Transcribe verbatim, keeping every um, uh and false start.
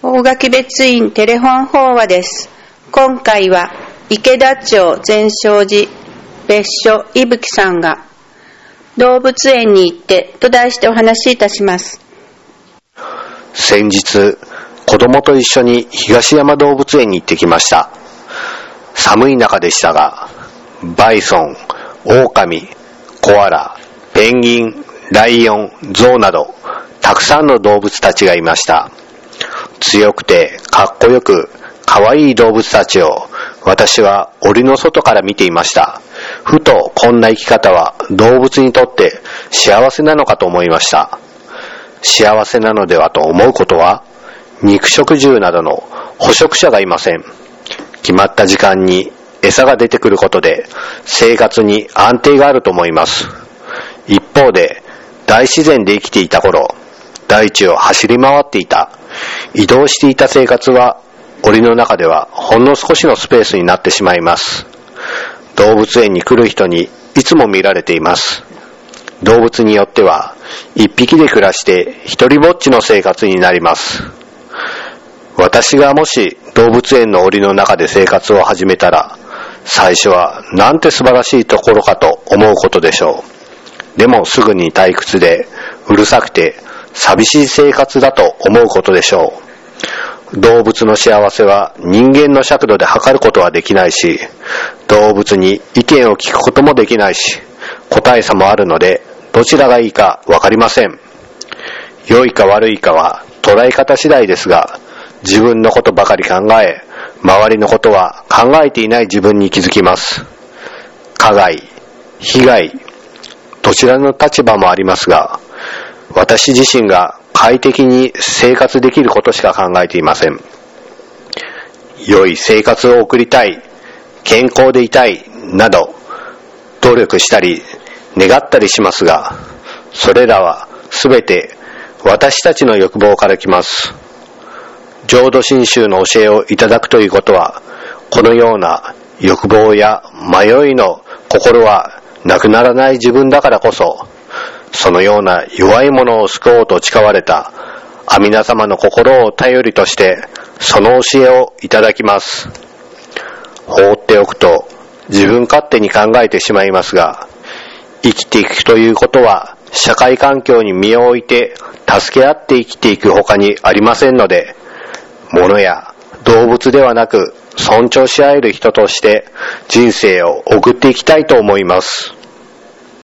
大垣別院テレフォン法話です。今回は池田町全勝寺別所伊吹さんが動物園に行ってと題してお話しいたします。 先日子供と一緒に東山動物園に行ってきました。寒い中でしたが、バイソン、オオカミ、コアラ、ペンギン、ライオン、ゾウなどたくさんの動物たちがいました。強くてかっこよく可愛い動物たちを私は檻の外から見ていました。ふとこんな生き方は動物にとって幸せなのかと思いました。幸せなのではと思うことは、肉食獣などの捕食者がいません。決まった時間に餌が出てくることで生活に安定があると思います。一方で大自然で生きていた頃、大地を走り回っていた、移動していた生活は檻の中ではほんの少しのスペースになってしまいます。動物園に来る人にいつも見られています。動物によっては一匹で暮らして一人ぼっちの生活になります。私がもし動物園の檻の中で生活を始めたら、最初はなんて素晴らしいところかと思うことでしょう。でもすぐに退屈でうるさくて寂しい生活だと思うことでしょう。動物の幸せは人間の尺度で測ることはできないし、動物に意見を聞くこともできないし、個体差もあるので、どちらがいいかわかりません。良いか悪いかは捉え方次第ですが、自分のことばかり考え、周りのことは考えていない自分に気づきます。加害、被害、どちらの立場もありますが、私自身が快適に生活できることしか考えていません。良い生活を送りたい、健康でいたいなど努力したり願ったりしますが、それらはすべて私たちの欲望から来ます。浄土真宗の教えをいただくということは、このような欲望や迷いの心はなくならない自分だからこそ、そのような弱いものを救おうと誓われた阿弥陀様の心を頼りとして、その教えをいただきます。放っておくと自分勝手に考えてしまいますが、生きていくということは社会環境に身を置いて助け合って生きていく他にありませんので、物や動物ではなく尊重し合える人として人生を送っていきたいと思います。